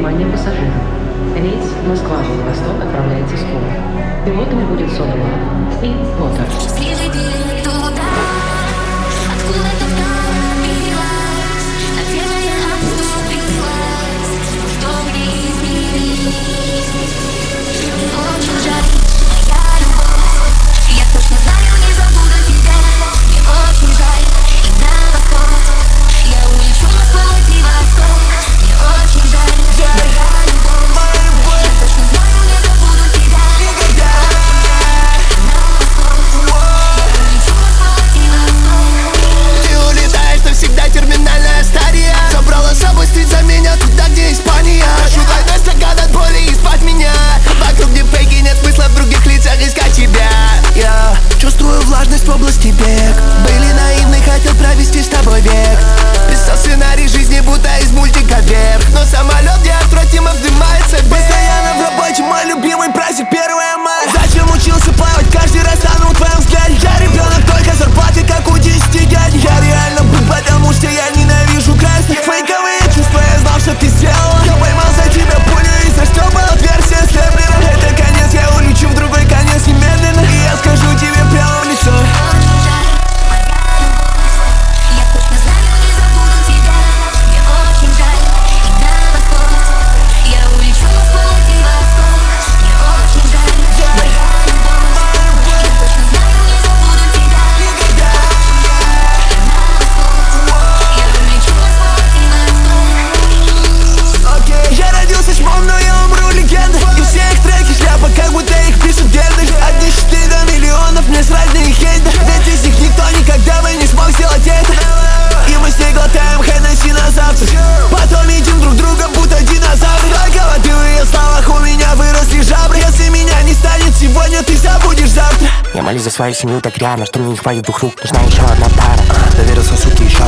Внимание пассажиров! Рейс Москва-Владивосток отправляется скоро. Пилотами будет Soda Love и Potter. В области бег. Были наивны, хотел провести с тобой век. Писал сценарий жизни, будто из мультика вверх. Но самолет неотвратимо вздымается вверх. Постоянно в работе, мой любимый праздник 1 мая. Зачем учился плавать, каждый раз тонул в твоем взгляде. Я ребенок, только зарплаты, как у 10 дядь. Я реально был, потому что я ненавижу красных. Фейковые чувства, я знал, что ты сделала. Я поймал за тебя пулю и заштопал отверстие Степлера. Это конец, я улечу в другой конец немедленно. И я скажу тебе прямо в лицо. Как будто их пишут герды. От нищеты до миллионов, мне срать на их хейт. Ведь из них никто никогда бы не смог сделать это. И мы с ней глотаем Хеннесси на завтрак. Потом едим друг друга, будто динозавры. Только воды в ее словах у меня выросли жабры. Если меня не станет сегодня, ты забудешь завтра. Я молюсь за свою семью так рьяно, что мне не хватит 2 рук. Нужна еще одна пара. Доверился сутки еще